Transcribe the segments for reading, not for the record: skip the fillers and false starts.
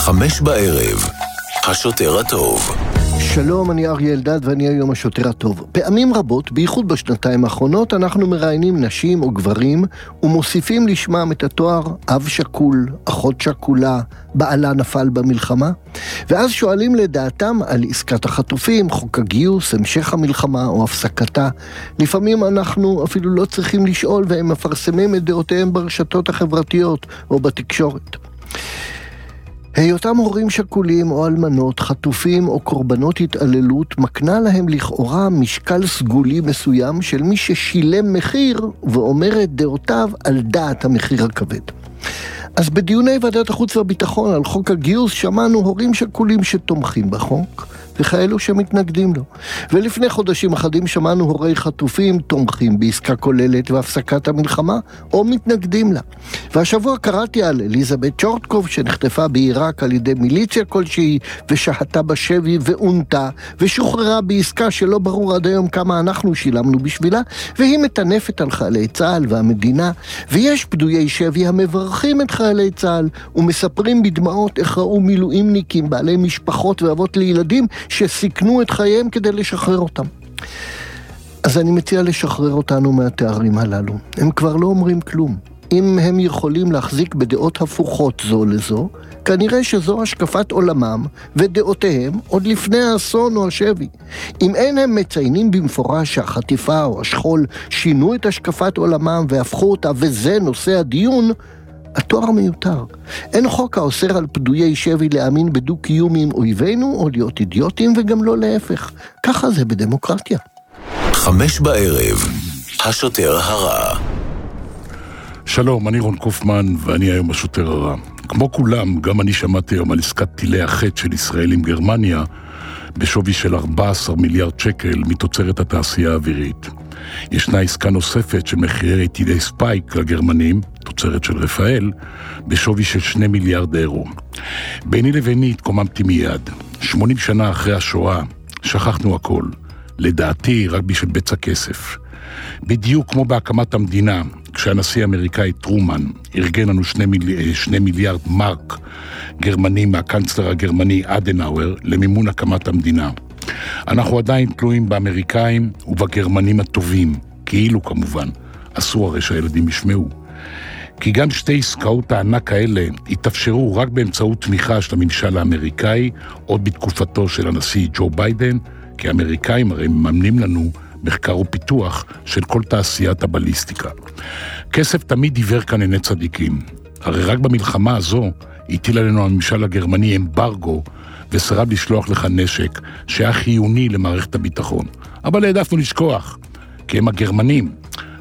5:00, השוטר הטוב. שלום, אני אריה אלדד ואני היום השוטר הטוב. פעמים רבות, בייחוד בשנתיים האחרונות, אנחנו מראיינים נשים או גברים ומוסיפים לשמם את התואר אב שקול, אחות שקולה, בעלה נפל במלחמה, ואז שואלים לדעתם על עסקת החטופים, חוק הגיוס, המשך המלחמה או הפסקתה. לפעמים אנחנו אפילו לא צריכים לשאול והם מפרסמים את דעותיהם ברשתות החברתיות או בתקשורת. היותם הורים שקולים או אלמנות, חטופים או קורבנות התעללות מקנה להם לכאורה משקל סגולי מסוים של מי ששילם מחיר ואומר את דעותיו על דעת המחיר הכבד. אז בדיוני ועדת החוץ והביטחון על חוק הגיוס שמענו הורים שקולים שתומכים בחוק וכאלו שמתנגדים לו. ולפני חודשים אחדים שמענו הורי חטופים תומכים בעסקה כוללת והפסקת המלחמה או מתנגדים לה. והשבוע קראתי על אליזבת צ'ורטקוב שנחטפה בעיראק על ידי מיליציה כלשהי ושהתה בשבי ועונתה ושוחררה בעסקה שלא ברור עד היום כמה אנחנו שילמנו בשבילה, והיא מטנפת על חיילי צה"ל והמדינה, ויש פדויי שבי המברכים את חיילי צה"ל ומספרים בדמעות איך ראו מילואימניקים בעלי משפחות ואבות לילדים שסיכנו את חייהם כדי לשחרר אותם. אז אני מציע לשחרר אותנו מהתארים הללו. הם כבר לא אומרים כלום. אם הם יכולים להחזיק בדעות הפוכות זו לזו, כנראה שזו השקפת עולמם ודעותיהם עוד לפני האסון או השבי. אם אין הם מציינים במפורש שהחטיפה או השכול שינו את השקפת עולמם והפכו אותה וזה נושא הדיון, התואר מיותר. אין חוק האוסר על פדויי שבי להאמין בדו-קיום עם אויבינו או להיות אידיוטים וגם לא להפך. ככה זה בדמוקרטיה. 5:00, השוטר הרע. שלום, אני רון קופמן ואני היום השוטר הרע. כמו כולם, גם אני שמעתי היום על עסקת טילי החט של ישראל עם גרמניה בשווי של 14 מיליארד שקל מתוצרת התעשייה האווירית. ישנה עסקה נוספת של מחירי טילי ספייק לגרמנים, תוצרת של רפאל, בשווי של 2 מיליארד אירו. ביני לביני התקוממתי מיד. 80 שנה אחרי השואה, שכחנו הכל. לדעתי, רק בשביל בצע כסף. בדיוק כמו בהקמת המדינה, כשהנשיא האמריקאי טרומן ארגן לנו 2 מיליארד מרק גרמנים מהקנצלר הגרמני אדנאואר למימון הקמת המדינה. אנחנו עדיין תלויים באמריקאים ובגרמנים הטובים, כאילו כמובן, אסור הרי שהילדים ישמעו. כי גם שתי עסקאות הענק האלה התאפשרו רק באמצעות תמיכה של הממשל האמריקאי, עוד בתקופתו של הנשיא ג'ו ביידן, כי האמריקאים הרי מממנים לנו מחקר ופיתוח של כל תעשיית הבליסטיקה. כסף תמיד עיוור כאן עיני צדיקים. הרי רק במלחמה הזו הטיל עלינו הממשל הגרמני אמברגו וסרב לשלוח לך נשק שהיה חיוני למערכת הביטחון. אבל העדפנו לשכוח, כי הם הגרמנים,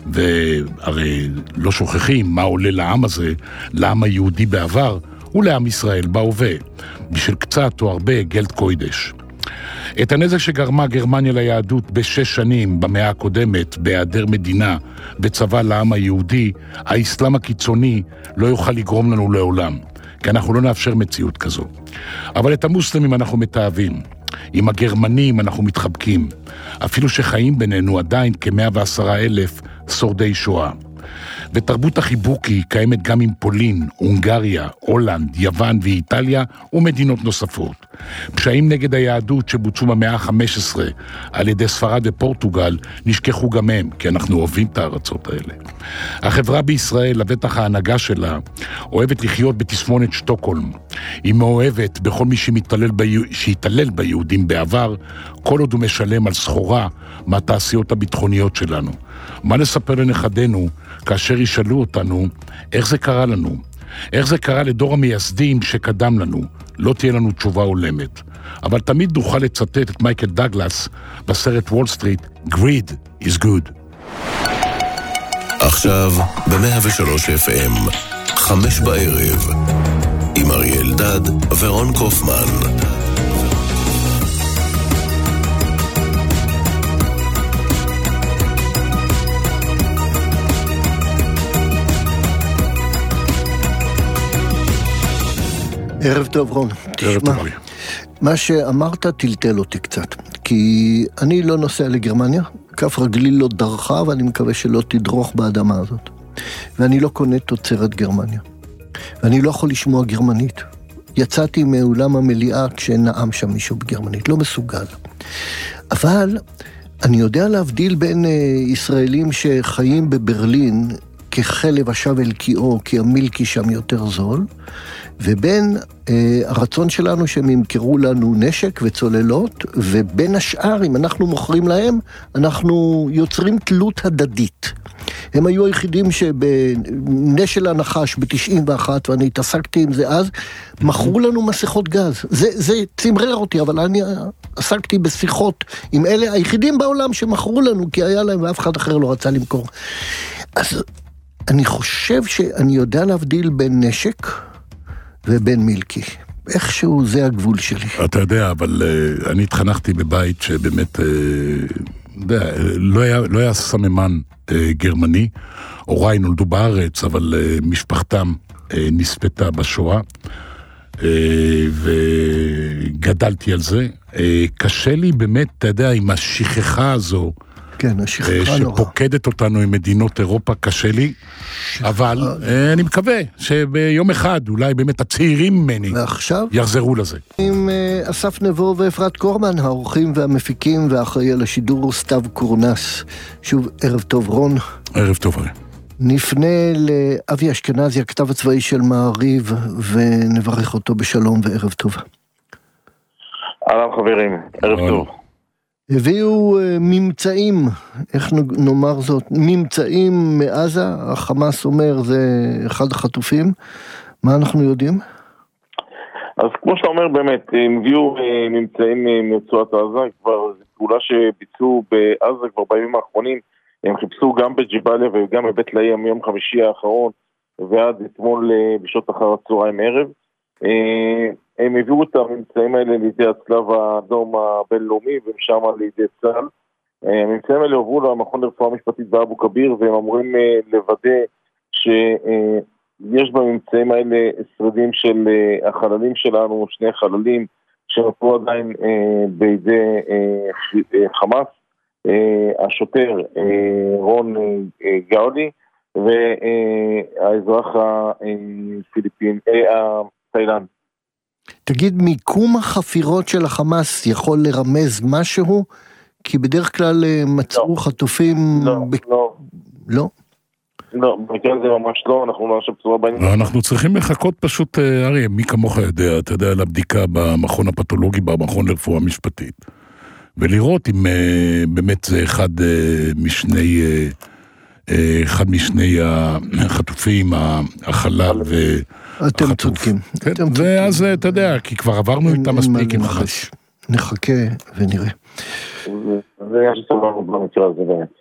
והרי לא שוכחים מה עולה לעם הזה, לעם היהודי בעבר ולעם ישראל בהווה, בשביל קצת או הרבה גלד קוידש. את הנזק שגרמה גרמניה ליהדות ב6 שנים במאה הקודמת, בהיעדר מדינה וצבא לעם היהודי, האסלאם הקיצוני לא יוכל לגרום לנו לעולם, כי אנחנו לא נאפשר מציאות כזו. אבל את המוסלמים אנחנו מתאהבים, עם הגרמנים אנחנו מתחבקים, אפילו שחיים בינינו עדיין כ110,000 שורדי שואה. ותרבות החיבוק היא קיימת גם עם פולין, הונגריה, הולנד, יוון ואיטליה ומדינות נוספות. פשעים נגד היהדות שבוצעו במאה ה-15 על ידי ספרד ופורטוגל נשכחו גם הם, כי אנחנו אוהבים את הארצות האלה. החברה בישראל, לבטח ההנהגה שלה, אוהבת לחיות בתסמונת שטוקהולם. היא מאוהבת בכל מי שהתעלל ביהודים בעבר, כל עוד הוא משלם על סחורה מהתעשיות הביטחוניות שלנו. מה נספר לנכדינו כאשר ישאלו אותנו איך זה קרה לנו? איך זה קרה לדור המייסדים שקדם לנו? לא תהיה לנו תשובה הולמת. אבל תמיד נוכל לצטט את מייקל דאגלס בסרט וול סטריט, Greed is good. עכשיו ב-103 FM, 5:00, עם אריה אלדד ורון קופמן. ערב טוב רון. ערב טוב אריה. מה שאמרת טלטל אותי קצת, כי אני לא נוסע לגרמניה, כף רגלי לא דרכה ואני מקווה שלא תדרוך באדמה הזאת. ואני לא קונה תוצרת גרמניה. ואני לא יכול לשמוע גרמנית. יצאתי מאולם המליאה כשנאם שם מישהו בגרמנית, לא מסוגל. אבל אני יודע להבדיל בין ישראלים שחיים בברלין כחלב השב אל קיאו, כי המילקי שם יותר זול, ובין הרצון שלנו שהם ימכרו לנו נשק וצוללות, ובין השאר, אם אנחנו מוכרים להם, אנחנו יוצרים תלות הדדית. הם היו היחידים שבנשל הנחש ב-91, ואני התעסקתי עם זה אז, מכרו לנו מסכות גז. זה צמרר אותי, אבל אני עסקתי בשיחות עם אלה היחידים בעולם שמכרו לנו, כי היה להם ואף אחד אחר לא רצה למכור. אז אני חושב שאני יודע להבדיל בין נשק ובין מילקי. איכשהו זה הגבול שלי. אתה יודע, אבל אני התחנכתי בבית שבאמת, לא היה סממן גרמני. הוריי נולדו בארץ, אבל משפחתם נספתה בשואה, וגדלתי על זה. קשה לי באמת, אתה יודע, עם השכחה הזו, כן, השכחה נורא. שפוקדת אותנו עם מדינות אירופה, קשה לי, אבל אני מקווה שביום אחד אולי באמת הצעירים ממני יחזרו לזה. עם אסף נבו ואפרת קורמן, האורחים והמפיקים והאחראי על השידור סתיו קורנס. שוב, ערב טוב רון. ערב טוב הרי. נפנה לאבי אשכנזי, הכתב הצבאי של מעריב, ונברך אותו בשלום וערב טוב. אהלן חברים, ערב טוב. הביאו ממצאים, איך נאמר זאת, ממצאים מעזה, החמאס אומר זה אחד החטופים, מה אנחנו יודעים? אז כמו שאתה אומר באמת, הם הביאו ממצאים מרצועת עזה, כבר זו פעולה שביצעו בעזה כבר בימים האחרונים, הם חיפשו גם בג'באליה וגם בבית לאי מיום חמישי האחרון, ועד אתמול בשעות אחר הצהריים ערב. הם הביאו את הממצאים האלה לידי הצלב האדום הבינלאומי ומשם לידי צה"ל. הממצאים האלה עוברו למכון לרפואה משפטית באבו כביר, והם אמורים לוודא שיש בממצאים האלה שרידים של החללים שלנו, שני חללים שנותרו עדיין בידי חמאס, השוטר רון גאולי והאזרח הפיליפין, התאילנד. תגיד, מיקום החפירות של החמאס יכול לרמז משהו? כי בדרך כלל מצאו חטופים... לא? לא, במקרה זה ממש לא, אנחנו לא עכשיו בצורה בעניין. אנחנו צריכים לחכות פשוט, אריה, מי כמוך יודע, אתה יודע, לבדיקה במכון הפתולוגי, במכון לרפואה משפטית, ולראות אם באמת זה אחד משני החטופים, החלל אתם צודקים. ואז אתה יודע, כי כבר עברנו איתם מספיק עם חש. נחכה ונראה. זה היה שסבנו במקרה הזה באמת.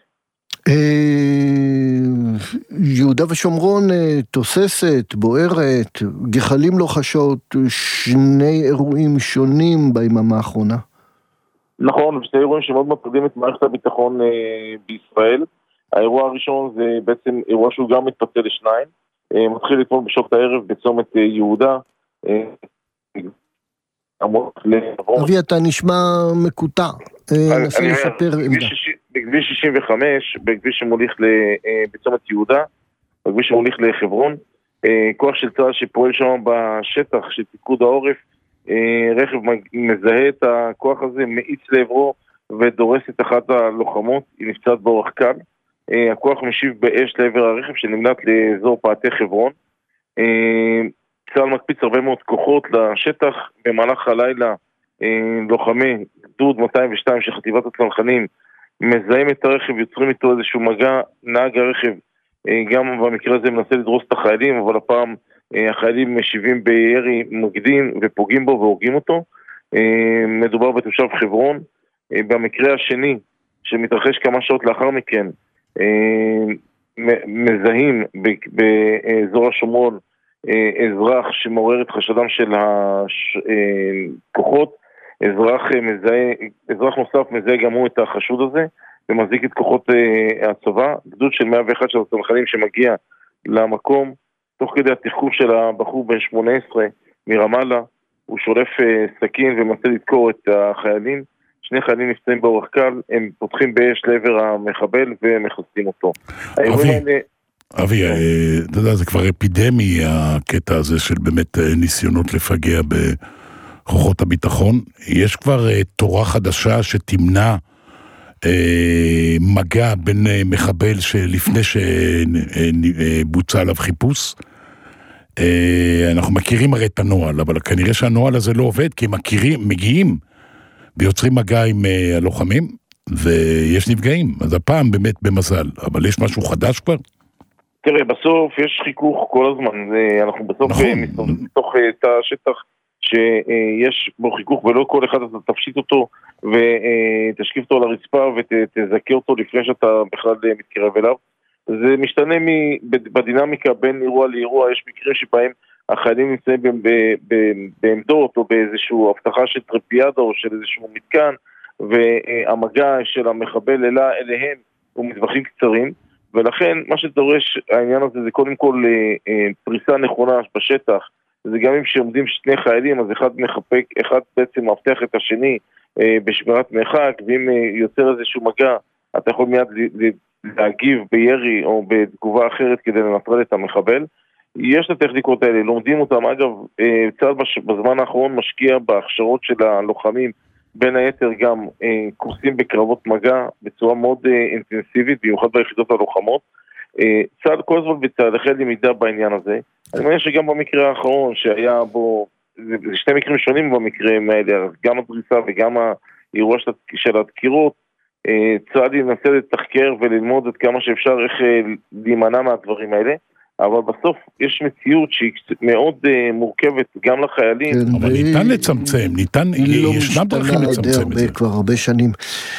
יהודה ושומרון תוססת, בוערת, גחלים לוחשות, שני אירועים שונים ביממה האחרונה. נכון, שני אירועים שמאוד מטרידים את מערכת הביטחון בישראל. האירוע הראשון זה בעצם אירוע שהוא גם מתפצל לשניים. מתחיל אתמול בשעות הערב בצומת יהודה. אבי, אתה נשמע מקוטע. נסה לספר עמדה. בכביש 65, בכביש שמוליך בצומת יהודה, בכביש שמוליך לחברון, כוח של צה"ל שפועל שם בשטח של פיקוד העורף, רכב מזהה את הכוח הזה, מאיץ לעברו ודורס את אחת הלוחמות, היא נפצעת באורח קל. הכוח משיב באש לעבר הרכב שנמלט לאזור פאתי חברון. צה"ל מקפיץ הרבה מאוד כוחות לשטח. במהלך הלילה לוחמי גדוד 202 של חטיבת הצנחנים מזהים את הרכב, יוצרים איתו איזשהו מגע. נהג הרכב גם במקרה הזה מנסה לדרוס את החיילים, אבל הפעם החיילים משיבים בירי מקדים ופוגעים בו והורגים אותו. מדובר בתושב חברון. במקרה השני שמתרחש כמה שעות לאחר מכן, מזהים באזור השומרון אזרח שמעורר את חשדם של הכוחות. אזרח נוסף מזהה גם הוא את החשוד הזה ומזעיק את כוחות הצבא. גדוד של 101 של הצנחנים שמגיע למקום, תוך כדי התחקור של הבחור בן 18 מרמאללה, הוא שולף סכין ומנסה לדקור את החיילים. שני חיילים נפצעים באורח קל, הם פותחים באש לעבר המחבל ומחסים אותו. אבי, אתה יודע, זה כבר אפידמי, הקטע הזה של באמת ניסיונות לפגע בכוחות הביטחון. יש כבר תורה חדשה שתמנע מגע בין מחבל שלפני שבוצע עליו חיפוש. אנחנו מכירים הרי את הנועל, אבל כנראה שהנועל הזה לא עובד, כי הם מגיעים ויוצרים מגע עם הלוחמים, ויש נפגעים. אז הפעם באמת במזל, אבל יש משהו חדש כבר? תראה, בסוף יש חיכוך כל הזמן, אנחנו בסוף מתוך תא השטח שיש בו חיכוך, ולא כל אחד אתה תפשיט אותו ותשקיף אותו על הרצפה ותזכה אותו לפני שאתה בכלל מתקרב אליו. זה משתנה בדינמיקה בין אירוע לאירוע. יש מקרים שבהם החיילים נמצאים בעמדות או באיזשהו הבטחה של טרפיאדה או של איזשהו מתקן, והמגע של המחבל אליהם הוא מטווחים קצרים, ולכן מה שדורש העניין הזה זה קודם כל פריסה נכונה בשטח. זה גם אם שעומדים שני חיילים, אז אחד בעצם מבטח את השני בשמירת מרחק, ואם יוצר איזשהו מגע אתה יכול מיד להגיב בירי או בתגובה אחרת כדי לנטרל את המחבל. יש את הטכניקות האלה, לומדים אותם. אגב, צה"ל בזמן האחרון משקיע בהכשרות של הלוחמים, בין היתר גם קורסים בקרבות מגע בצורה מאוד אינטנסיבית, במיוחד ביחידות הלוחמות. צה"ל כל הזמן בתהליכי למידה בעניין הזה. אני מניח שגם במקרה האחרון שהיה בו, זה שני מקרים שונים במקרים האלה, גם הדריסה וגם האירוע של הדקירות, צה"ל ינסה לתחקר וללמוד עד כמה שאפשר איך להימנע מהדברים האלה, אבל בסוף יש מציאות שהיא מאוד מורכבת גם לחיילים. אבל ניתן לצמצם, ישנם דרכים לצמצם את זה. כבר הרבה שנים.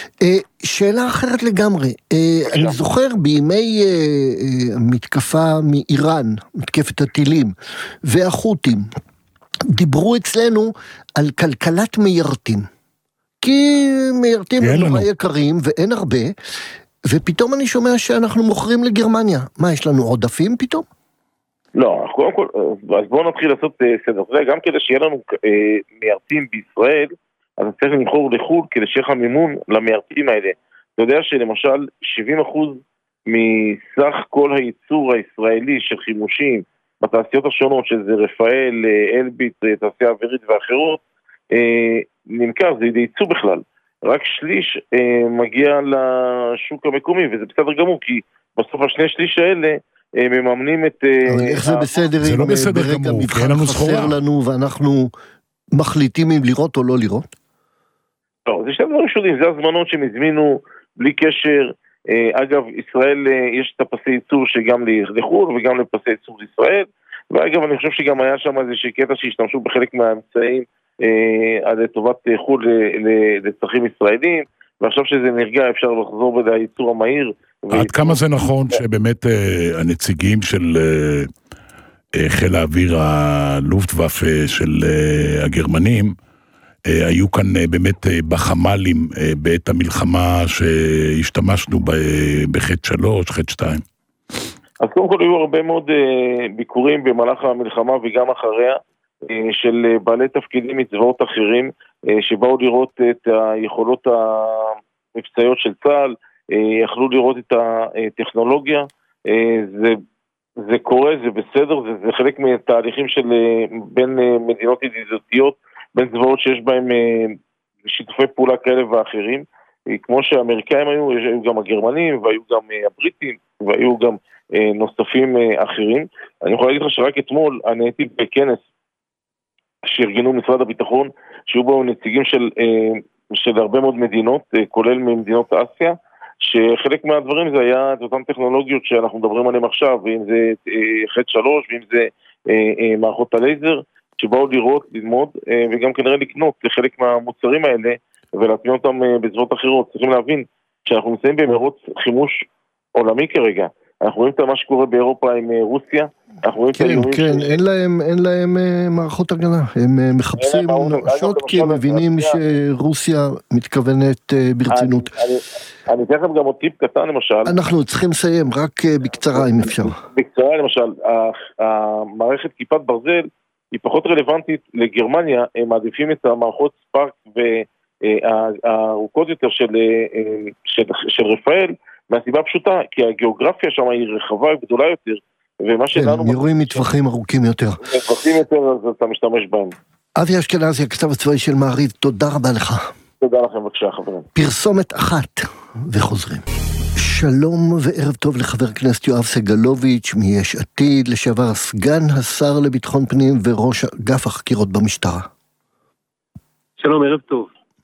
שאלה אחרת לגמרי, אני זוכר בימי המתקפה מאיראן, מתקפת הטילים והחות'ים, דיברו אצלנו על כלכלת מיירטים. כי מיירטים הם נורא יקרים ואין הרבה, ופתאום אני שומע שאנחנו מוכרים לגרמניה. מה, יש לנו עודפים פתאום? לא, קודם כל, אז בואו נתחיל לעשות סדר. גם כדי שיהיה לנו מיירטים בישראל, אז צריך למכור לחו"ל כדי שיהיה לך מימון למיירטים האלה. אתה יודע שלמשל 70% מסך כל הייצור הישראלי של חימושים בתעשיות השונות, שזה רפאל, אלביט, תעשייה אווירית ואחרות, נמכר, זה ייצוא בכלל. רק שליש מגיע לשוק המקומי, וזה בסדר גמור, כי בסוף השני שליש האלה מממנים את... איך זה בסדר? זה לא בסדר גמור, כי אין לנו סחורה. חסר לנו ואנחנו מחליטים אם לראות או לא לראות? לא, זה שני דברים שונים, זה הזמנות שהם הזמינו בלי קשר. אגב, ישראל יש את הפסי ייצור שגם לחו"ל וגם לפסי ייצור לישראל, ואגב, אני חושב שגם היה שם איזושהי קטע שהשתמשו בחלק מהאמצעים על טובת חו"ל לצרכים ישראלים, ועכשיו שזה נרגע אפשר לחזור בייצור המהיר. עד כמה זה נכון שבאמת הנציגים של חיל האוויר הלופטוואפה של הגרמנים היו כאן באמת בחמ"לים בעת המלחמה שהשתמשנו בחט 3, חט 2? אז קודם כל היו הרבה מאוד ביקורים במהלך המלחמה וגם אחריה של בעלי תפקידים מצבאות אחרים שבאו לראות את היכולות המבצעיות של צה"ל, יכלו לראות את הטכנולוגיה. זה קורה, זה בסדר, זה חלק מתהליכים של בין מדינות ידידותיות, בין צבאות שיש בהם שיתופי פעולה כאלה ואחרים, כמו שהאמריקאים היו גם הגרמנים והיו גם הבריטים והיו גם נוספים אחרים. אני יכול להגיד לך שרק אתמול אני הייתי בכנס שארגנו משרד הביטחון, שהיו בו נציגים של הרבה מאוד מדינות, כולל ממדינות אסיה, שחלק מהדברים זה היה את אותן טכנולוגיות שאנחנו מדברים עליהן עכשיו, ואם זה חט 3 ואם זה מערכות הלייזר, שבאו לראות, ללמוד, וגם כנראה לקנות לחלק מהמוצרים האלה, ולהטמיע אותם בצבאות אחרות. צריכים להבין שאנחנו נמצאים במרוץ חימוש עולמי כרגע. אנחנו רואים את מה שקורה באירופה עם רוסיה. כן, אין להם מערכות הגנה. הם מחפשים נואשות כי הם מבינים שרוסיה מתכוונת ברצינות. אני אתן לכם גם עוד טיפ קטן למשל. אנחנו צריכים לסיים, רק בקצרה אם אפשר. בקצרה למשל, המערכת כיפת ברזל היא פחות רלוונטית לגרמניה, הם מעדיפים את המערכות ספארק והארוכות יותר של רפאל, מהסיבה פשוטה, כי הגיאוגרפיה שם היא רחבה וגדולה יותר, ומה שלנו... כן, יורים מטווחים ארוכים יותר. מטווחים יותר, אז אתה משתמש בהם. אבי אשכנזי, הכתב הצבאי של מעריב, תודה רבה לך. תודה לכם, בבקשה, חברים. פרסומת אחת, וחוזרים. שלום וערב טוב לחבר הכנסת יואב סגלוביץ' מיש עתיד, לשעבר סגן השר לביטחון פנים וראש אגף החקירות במשטרה. שלום, ערב טוב.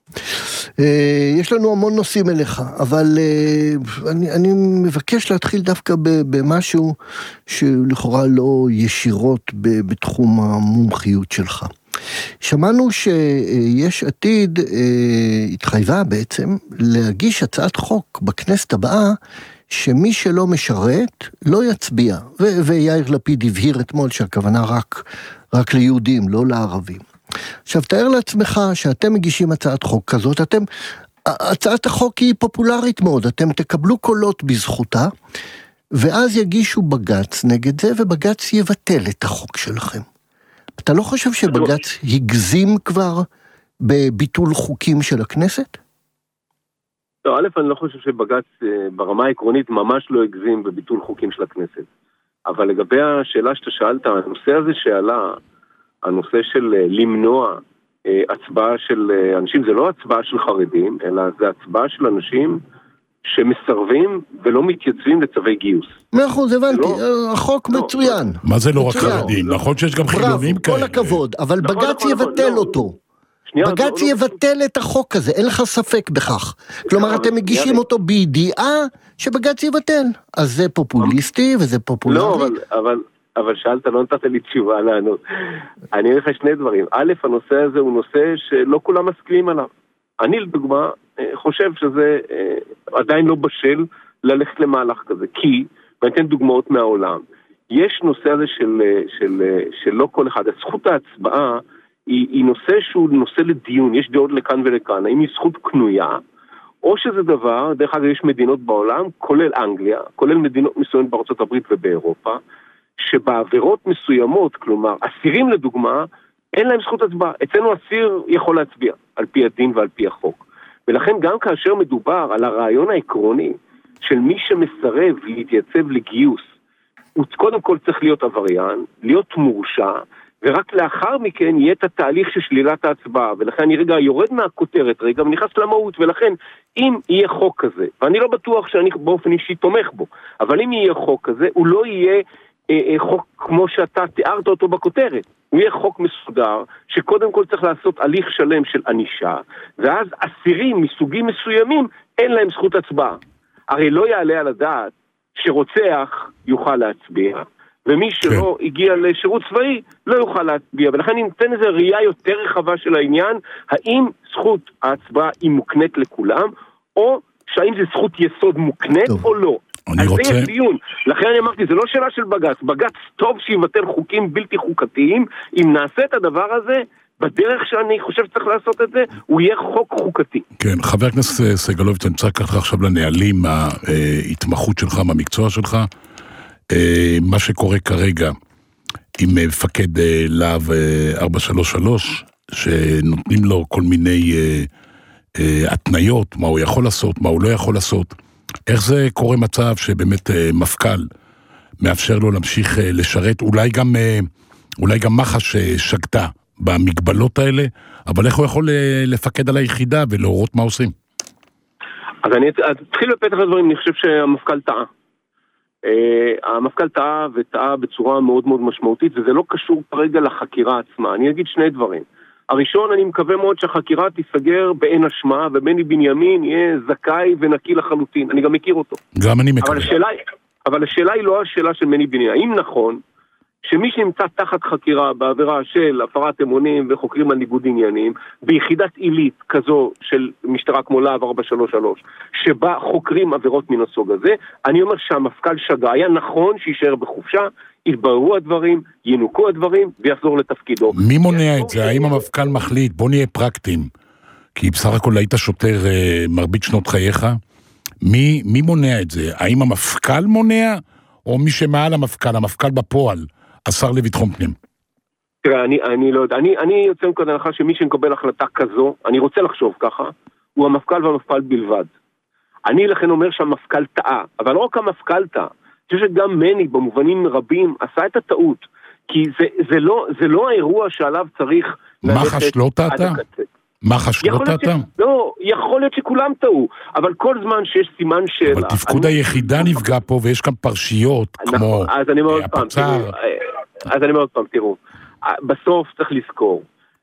יש לנו המון נושאים אליך, אבל אני מבקש להתחיל דווקא במשהו שלכאורה לא ישירות בתחום המומחיות שלך. שמענו שיש עתיד התחייבה בעצם להגיש הצעת חוק בכנסת הבאה שמי שלא משרת לא יצביע, ויאיר לפיד הבהיר אתמול שהכוונה רק ליהודים, לא לערבים. עכשיו תאר לעצמך שאתם מגישים הצעת חוק כזאת, הצעת החוק היא פופולרית מאוד, אתם תקבלו קולות בזכותה, ואז יגישו בג"ץ נגד זה, ובג"ץ יבטל את החוק שלכם. אתה לא חושב שבג"ץ הגזים כבר בביטול חוקים של הכנסת? לא, א', אני לא חושב שבג"ץ ברמה העקרונית ממש לא הגזים בביטול חוקים של הכנסת. אבל לגבי השאלה שאתה שאלת, הנושא הזה שעלה, הנושא של למנוע הצבעה של אנשים, זה לא הצבעה של חרדים, אלא זה הצבעה של אנשים שמסרבים ולא מתייצבים לצווי גיוס. 100%, הבנתי, החוק מצוין. מה זה לא רק חרדים? נכון שיש גם חילונים כאלה. כל הכבוד, אבל בג"ץ יבטל אותו. בג"ץ יבטל את החוק הזה, אין לך ספק בכך. כלומר, אתם מגישים אותו בידיעה שבג"ץ יבטל. אז זה פופוליסטי וזה פופולרי. לא, אבל שאלת, לא נתת לי תשובה לענות. אני אגיד לך שני דברים. א', הנושא הזה הוא נושא שלא כולם מסכימים עליו. אני לדוגמה חושב שזה עדיין לא בשל ללכת למהלך כזה, כי, ואני אתן דוגמאות מהעולם, יש נושא הזה של לא כל אחד, זכות ההצבעה היא נושא שהוא נושא לדיון, יש דעות לכאן ולכאן, האם היא זכות קנויה, או שזה דבר, דרך אגב יש מדינות בעולם, כולל אנגליה, כולל מדינות מסוימות בארצות הברית ובאירופה, שבעבירות מסוימות, כלומר, אסירים לדוגמה, אין להם זכות הצבעה. אצלנו אסיר יכול להצביע, על פי הדין ועל פי החוק. ולכן גם כאשר מדובר על הרעיון העקרוני של מי שמסרב להתייצב לגיוס, הוא קודם כל צריך להיות עבריין, להיות מורשע, ורק לאחר מכן יהיה את התהליך של שלילת ההצבעה. ולכן אני רגע יורד מהכותרת, רגע ונכנס למהות, ולכן אם יהיה חוק כזה, ואני לא בטוח שאני באופן אישי תומך בו, אבל אם יהיה חוק כזה, הוא לא יהיה חוק כמו שאתה תיארת אותו בכותרת. הוא יהיה חוק מסודר, שקודם כל צריך לעשות הליך שלם של ענישה, ואז אסירים מסוגים מסוימים אין להם זכות הצבעה. הרי לא יעלה על הדעת שרוצח יוכל להצביע, ומי שלא הגיע לשירות צבאי לא יוכל להצביע, ולכן אני נותן איזו ראייה יותר רחבה של העניין, האם זכות ההצבעה היא מוקנית לכולם, או שהאם זה זכות יסוד מוקנית או לא. אז זה יש דיון. לכן אני אמרתי, זה לא שאלה של בג"ץ. בג"ץ טוב שיבטל חוקים בלתי חוקתיים. אם נעשה את הדבר הזה, בדרך שאני חושב שצריך לעשות את זה, הוא יהיה חוק חוקתי. כן, חבר הכנסת סגלוביץ', אני רוצה לקחת עכשיו לנהלים, ההתמחות שלך, מהמקצוע שלך. מה שקורה כרגע עם מפקד להב 433, שנותנים לו כל מיני התניות, מה הוא יכול לעשות, מה הוא לא יכול לעשות. איך זה קורה מצב שבאמת מפכ"ל מאפשר לו להמשיך לשרת, אולי גם מח"ש שגתה במגבלות האלה, אבל איך הוא יכול לפקד על היחידה ולהורות מה עושים? אז אני אתחיל בפתח הדברים, אני חושב שהמפכ"ל טעה. המפכ"ל טעה וטעה בצורה מאוד מאוד משמעותית, וזה לא קשור כרגע לחקירה עצמה. אני אגיד שני דברים. הראשון, אני מקווה מאוד שהחקירה תיסגר באין אשמה, ובני בנימין יהיה זכאי ונקי לחלוטין. אני גם מכיר אותו. גם אני מקווה. אבל השאלה היא לא השאלה של בני בנימין. האם נכון שמי שנמצא תחת חקירה בעבירה של הפרת אמונים וחוקרים על ניגוד עניינים, ביחידת עילית כזו של משטרה כמו להב 433, שבה חוקרים עבירות מן הסוג הזה, אני אומר שהמפכ"ל שגה, היה נכון שישאר בחופשה, יתבררו הדברים, ינוקו הדברים, ויחזור לתפקידו. מי מונע את זה? האם המפכ"ל מחליט? בוא נהיה פרקטיים. כי בסך הכל היית שוטר מרבית שנות חייך. מי מונע את זה? האם המפכ"ל מונע? או מי שמעל המפכ"ל, המפכ"ל בפועל, השר לביטחון פנים? תראה, אני לא יודע. אני יוצא מכאן הנחה שמי שמקבל החלטה כזו, אני רוצה לחשוב ככה, הוא המפכ"ל והמפכ"ל בלבד. אני לכן אומר שהמפכ"ל טעה, אבל לא רק המפכ"ל טעה, אני חושב שגם מני במובנים רבים עשה את הטעות, כי זה לא האירוע שעליו צריך מח"ש לא טעתה? מח"ש לא טעתה? לא, יכול להיות שכולם טעו, אבל כל זמן שיש סימן שאלה... אבל תפקוד היחידה נפגע פה, ויש כאן פרשיות כמו הפצ"ר. אז אני אומר עוד פעם, תראו, בסוף צריך לזכור,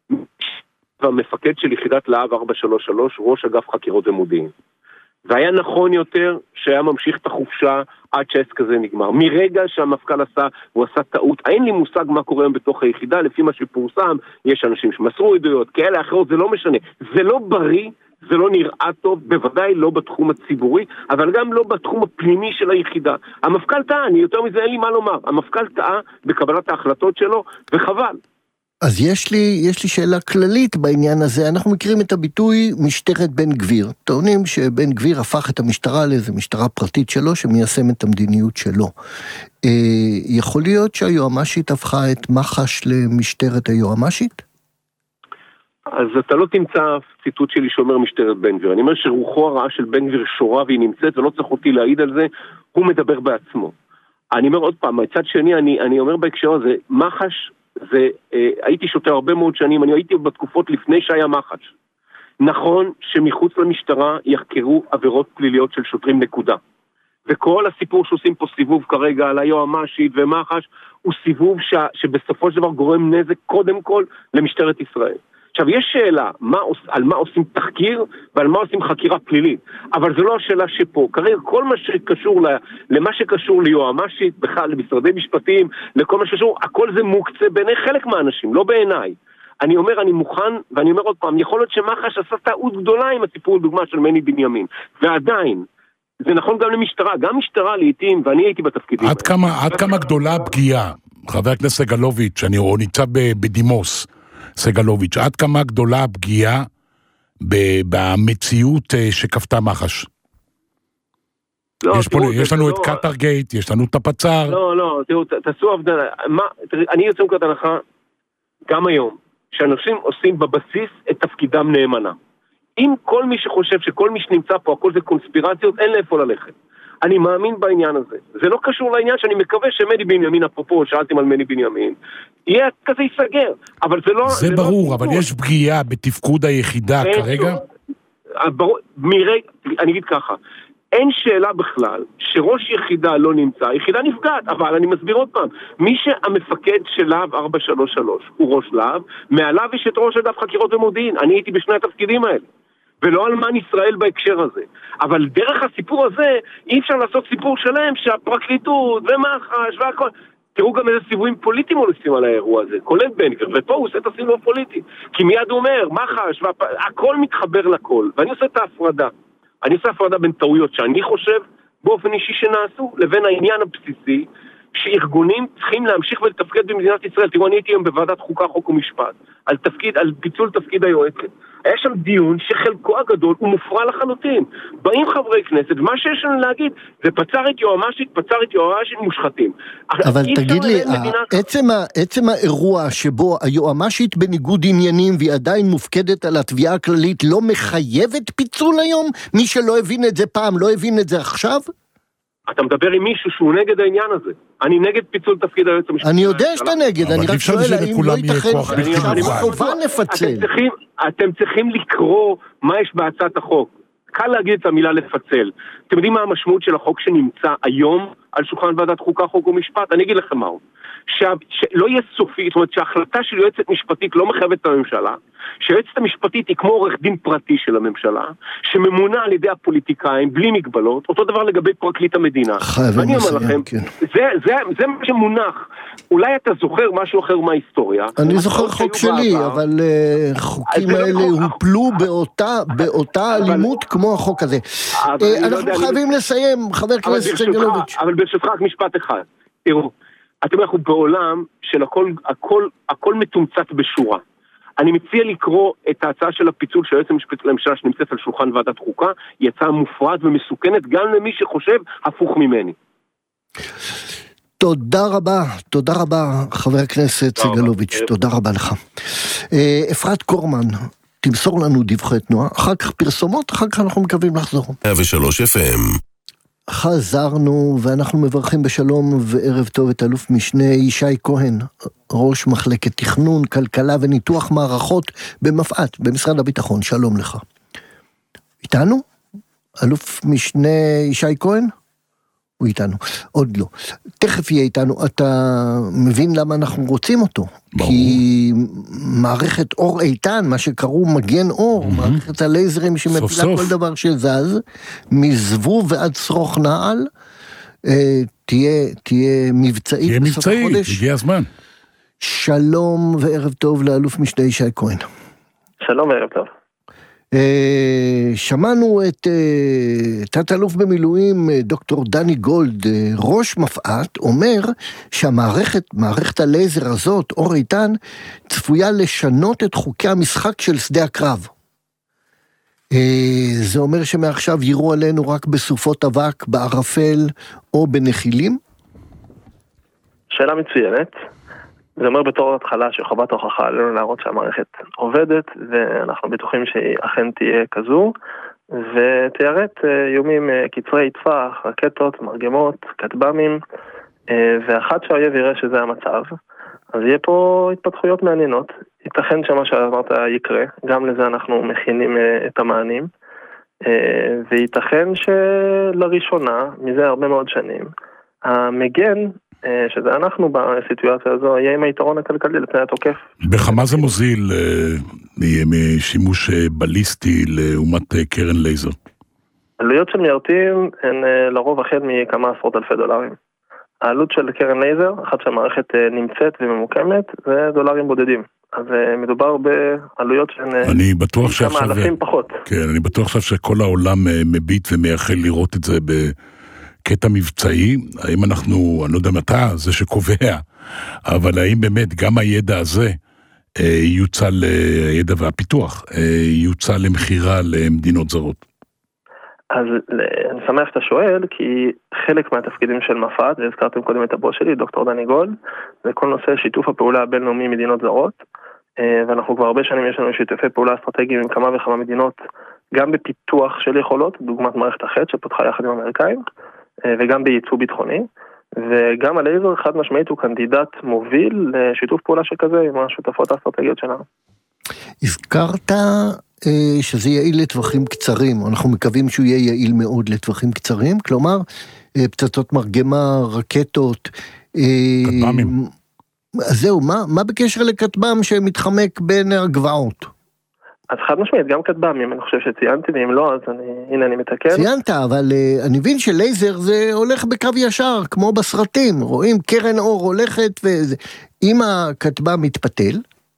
והמפקד של יחידת להב 433, ראש אגף חקירות ומודיעין. והיה נכון יותר שהיה ממשיך את החופשה עד שהעסק הזה נגמר. מרגע שהמפכ"ל עשה, הוא עשה טעות. אין לי מושג מה קורה היום בתוך היחידה, לפי מה שפורסם, יש אנשים שמסרו עדויות, כאלה אחרות, זה לא משנה. זה לא בריא, זה לא נראה טוב, בוודאי לא בתחום הציבורי, אבל גם לא בתחום הפנימי של היחידה. המפכ"ל טעה, אני יותר מזה אין לי מה לומר. המפכ"ל טעה בקבלת ההחלטות שלו, וחבל. אז יש לי שאלה כללית בעניין הזה. אנחנו מכירים את הביטוי משטרת בן גביר. טוענים שבן גביר הפך את המשטרה לאיזו משטרה פרטית שלו, שמיישם את המדיניות שלו. יכול להיות שהיועמ"שית הפכה את מח"ש למשטרת היועמ"שית? אז אתה לא תמצא ציטוט שלי שאומר משטרת בן גביר. אני אומר שרוחו הרעה של בן גביר שורה והיא נמצאת, ולא צריך אותי להעיד על זה, הוא מדבר בעצמו. אני אומר עוד פעם, מצד שני, אני אומר בהקשר הזה, מח"ש הייתי שוטר הרבה מאוד שנים, אני הייתי בתקופות לפני שהיה מח"ש. נכון שמחוץ למשטרה יחקרו עבירות פליליות של שוטרים נקודה. וכל הסיפור שעושים פה סיבוב כרגע על היועמ"שית ומח"ש, הוא סיבוב שבסופו של דבר גורם נזק קודם כל למשטרת ישראל. עכשיו, יש שאלה על מה עושים תחקיר ועל מה עושים חקירה פלילית, אבל זו לא השאלה שפה. כרגע כל מה שקשור למה שקשור ליועמ"שית, בכלל למשרדי משפטים, לכל מה שקשור, הכל זה מוקצה בעיני חלק מהאנשים, לא בעיניי. אני אומר, אני מוכן, ואני אומר עוד פעם, יכול להיות שמח"ש עשה טעות גדולה עם הסיפור דוגמה של מני בנימין, ועדיין, זה נכון גם למשטרה, גם משטרה לעתים, ואני הייתי בתפקידים. עד כמה גדולה הפגיעה, חבר הכנסת סגלוביץ', אני ניצב בדימוס, סגלוביץ', עד כמה גדולה הפגיעה במציאות שכפתה מח"ש? יש לנו את קטרגייט, יש לנו את הפצ"ר. לא, תראו, תעשו הבדלה. אני יוצא מכאן הנחה, גם היום, שאנשים עושים בבסיס את תפקידם נאמנה. אם כל מי שחושב שכל מי שנמצא פה, הכל זה קונספירציות, אין לאיפה ללכת. אני מאמין בעניין הזה. זה לא קשור לעניין שאני מקווה שמני בנימין, אפרופו, שאלתם על מני בנימין, יהיה כזה ייסגר. אבל זה לא... זה ברור, אבל יש פגיעה בתפקוד היחידה כרגע? אני אגיד ככה, אין שאלה בכלל שראש יחידה לא נמצא, יחידה נפגעת, אבל אני מסביר עוד פעם, מי שהמפקד של להב 433 הוא ראש להב, מעליו יש את ראש אגף חקירות ומודיעין, אני הייתי בשני התפקידים האלה. ולא אלמן ישראל בהקשר הזה. אבל דרך הסיפור הזה, אי אפשר לעשות סיפור שלם שהפרקליטות ומח"ש והכל... תראו גם איזה סיבובים פוליטיים עושים על האירוע הזה, כולל בן גביר, ופה הוא עושה את הסיבוב הפוליטי. כי מיד הוא אומר, מח"ש, הכל מתחבר לכל, ואני עושה את ההפרדה. אני עושה הפרדה בין טעויות שאני חושב באופן אישי שנעשו, לבין העניין הבסיסי, שארגונים צריכים להמשיך ולתפקד במדינת ישראל. תראו, אני הייתי היום בוועדת חוקה, חוק ומשפט, על פיצול תפקיד היועצת. היה שם דיון שחלקו הגדול הוא מופרע לחלוטין. באים חברי כנסת, ומה שיש לנו להגיד, זה פצ"ר את יועמ"שית מושחתים. אבל תגיד לי, עצם האירוע שבו היועמ"שית בניגוד עניינים, והיא עדיין מופקדת על התביעה הכללית, לא מחייבת פיצול היום? מי שלא הבין את זה פעם, לא הבין את זה עכשיו? אתה מדבר עם מישהו שהוא נגד העניין הזה. אני נגד פיצול תפקיד היועץ המשפטי. אני יודע שאתה נגד, אני רק שואל האם לא ייתכן חובה לפצל. אתם צריכים לקרוא מה יש בהצעת החוק. קל להגיד את המילה לפצל. אתם יודעים מה המשמעות של החוק שנמצא היום על שולחן ועדת חוקה, חוק ומשפט? אני אגיד לכם מהו. שלא יהיה סופי, זאת אומרת שההחלטה של יועצת משפטית לא מחייבת את הממשלה, שהיועצת המשפטית היא כמו עורך דין פרטי של הממשלה, שממונה על ידי הפוליטיקאים בלי מגבלות, אותו דבר לגבי פרקליט המדינה. ואני אומר לכם, זה מה שמונח. אולי אתה זוכר משהו אחר מההיסטוריה. אני זוכר חוק שלי, אבל חוקים האלה הופלו באותה אלימות כמו החוק הזה. אנחנו חייבים לסיים, חבר הכנסת סגלוביץ'. אבל ברשותך רק משפט אחד. תראו, אתם אנחנו בעולם של הכל מתומצת בשורה. אני מציע לקרוא את ההצעה של הפיצול של היועץ המשפטי לממשלה שנמצאת על שולחן ועדת חוקה, היא הצעה מופרעת ומסוכנת גם למי שחושב הפוך ממני. תודה רבה חבר הכנסת סגלוביץ', תודה רבה לך. אפרת קורמן, תמסור לנו דיווחי תנועה, אחר כך פרסומות, אחר כך אנחנו מקווים לחזור. 103 FM. חזרנו, ואנחנו מברכים בשלום וערב טוב את אלוף משנה ישי כהן, ראש מחלקת תכנון, כלכלה וניתוח מערכות במפעת, במשרד הביטחון. שלום לך. איתנו? אלוף משנה ישי כהן? הוא איתנו. עוד לא. תכף יהיה איתנו. אתה מבין למה אנחנו רוצים אותו? ברור. כי מערכת אור איתן, מה שקראו מגן אור, מערכת הלייזרים שמפילה כל דבר שזז, מזבוב ועד שרוך נעל, תהיה מבצעית בסוף החודש. תהיה מבצעית, הגיע הזמן. שלום וערב טוב לאלוף משנה ישי כהן. שלום וערב טוב. שמענו את תת-אלוף במילואים דוקטור דני גולד, ראש מפעת, אומר מערכת הלייזר הזאת, אור איתן, צפויה לשנות את חוקי המשחק של שדה הקרב. זה אומר שמעכשיו יראו עלינו רק בסופות אבק, בערפל או בנחילים? שאלה מצוינת. זה אומר בתור התחלה שחובת ההוכחה עלינו להראות שהמערכת עובדת, ואנחנו בטוחים שהיא אכן תהיה כזו, ותיירת איומים קצרי טווח, רקטות, מרגמות, כטב"מים, ואחת שהאויב יראה שזה המצב, אז יהיה פה התפתחויות מעניינות. ייתכן שמה שאמרת יקרה, גם לזה אנחנו מכינים את המענים, וייתכן שלראשונה, מזה הרבה מאוד שנים, המגן, שזה אנחנו בסיטואציה הזו, יהיה עם היתרון הכלכלי לפני התוקף. בכמה זה מוזיל משימוש בליסטי לעומת קרן לייזר? עלויות של מיירטים הן לרוב החל מכמה עשרות אלפי דולרים. העלות של קרן לייזר, אחת שהמערכת נמצאת וממוקמת, זה דולרים בודדים. אז מדובר בעלויות שהן אני בטוח שעכשיו, כמה אלפים פחות. כן, אני בטוח עכשיו שכל העולם מביט ומייחל לראות את זה קטע מבצעי. האם אנחנו, אני לא יודע מתי, זה שקובע, אבל האם באמת גם הידע הזה יוצא, הידע והפיתוח, יוצא למחירה למדינות זרות? אז אני שמח שאתה שואל, כי חלק מהתפקידים של מפעת, והזכרתם קודם את הבוס שלי, דוקטור דני גולד, זה כל נושא שיתוף הפעולה הבינלאומי מדינות זרות, ואנחנו כבר הרבה שנים יש לנו שיתופי פעולה אסטרטגיים עם כמה וכמה מדינות, גם בפיתוח של יכולות, דוגמת מערכת החץ שפותחה יחד עם האמריקאים, וגם בייצוא ביטחוני, וגם הלייזר חד משמעית הוא קנדידט מוביל לשיתוף פעולה שכזה עם השותפות האסטרטגיות שלנו. הזכרת שזה יעיל לטווחים קצרים, אנחנו מקווים שהוא יהיה יעיל מאוד לטווחים קצרים, כלומר, פצצות מרגמה, רקטות, כטב"מים. זהו, מה בקשר לכטב"ם שמתחמק בין הגבעות? אז חד משמעית, גם כטב"מים, אני חושב שציינתי, ואם לא, אז הנה אני מתקן. ציינת, אבל אני מבין שלייזר זה הולך בקו ישר, כמו בסרטים, רואים קרן אור הולכת, אם הכטב"ם מתפתל,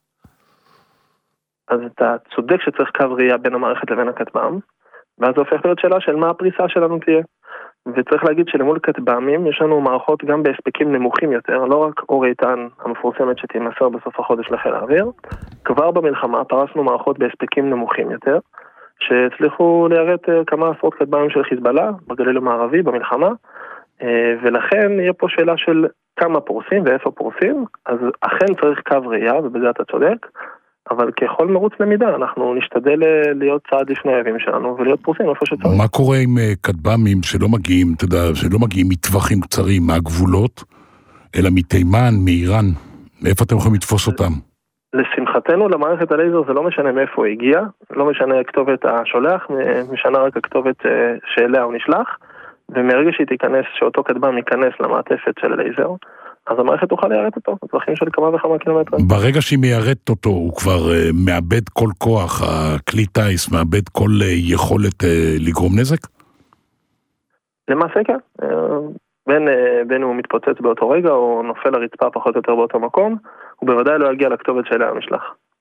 אז אתה צודק שצריך קו ראייה בין המערכת לבין הכטב"ם, ואז זה הופך להיות שאלה של מה הפריסה שלנו תהיה. וצריך להגיד שלמול כטב"מים יש לנו מערכות גם בהספקים נמוכים יותר, לא רק אור איתן המפורסמת שתימסר בסוף החודש לחיל האוויר, כבר במלחמה פרסנו מערכות בהספקים נמוכים יותר, שהצליחו ליירט כמה עשרות כטב"מים של חיזבאללה בגליל המערבי במלחמה, ולכן יהיה פה שאלה של כמה פורסים ואיפה פורסים, אז אכן צריך קו ראייה, ובזה אתה צודק, אבל ככל מרוץ למידה, אנחנו נשתדל להיות צעד לפני האויבים שלנו, ולהיות פרוסים איפה שצריך. מה קורה עם כטב"מים שלא מגיעים, אתה יודע, שלא מגיעים מטווחים קצרים מהגבולות, אלא מתימן, מאיראן? מאיפה אתם יכולים לתפוס אותם? לשמחתנו, למערכת הלייזר זה לא משנה מאיפה הוא הגיע, לא משנה כתובת השולח, משנה רק הכתובת שאליה הוא נשלח, ומרגע שהיא תיכנס, שאותו כטב"ם ייכנס למעטפת של הלייזר, אז המערכת תוכל ליירט אותו, בטווחים של כמה וכמה קילומטרים. ברגע שהיא מיירטת אותו, הוא כבר מאבד כל כוח, הכלי טייס מאבד כל יכולת לגרום נזק? למעשה כן. בין הוא מתפוצץ באותו רגע, או נופל לרצפה פחות או יותר באותו מקום, הוא בוודאי לא יגיע לכתובת שאליה המשלח.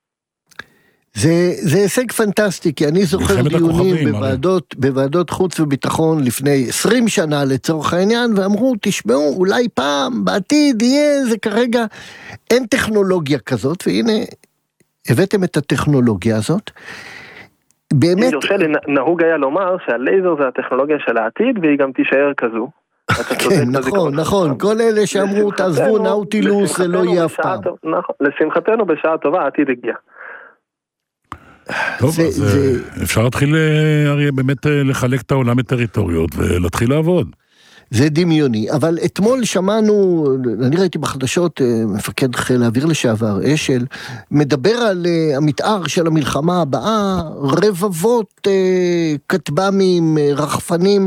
זה הישג פנטסטי, כי אני זוכר דיונים בוועדות חוץ וביטחון לפני 20 שנה לצורך העניין, ואמרו, תשמעו, אולי פעם, בעתיד יהיה, זה כרגע, אין טכנולוגיה כזאת, והנה, הבאתם את הטכנולוגיה הזאת. באמת... אם יורשה לי, נהוג היה לומר שהלייזר זה הטכנולוגיה של העתיד, והיא גם תישאר כזו. כן, נכון, כל אלה שאמרו, תעזבו נאוטילוס, זה לא יהיה אף פעם. לשמחתנו, בשעה טובה, העתיד הגיע. טוב, אז אפשר להתחיל, אריה, באמת לחלק את העולם לטריטוריות ולהתחיל לעבוד. זה דמיוני, אבל אתמול שמענו, אני ראיתי בחדשות, מפקד חיל האוויר לשעבר, אשל, מדבר על המתאר של המלחמה הבאה, רבבות כטב"מים, רחפנים,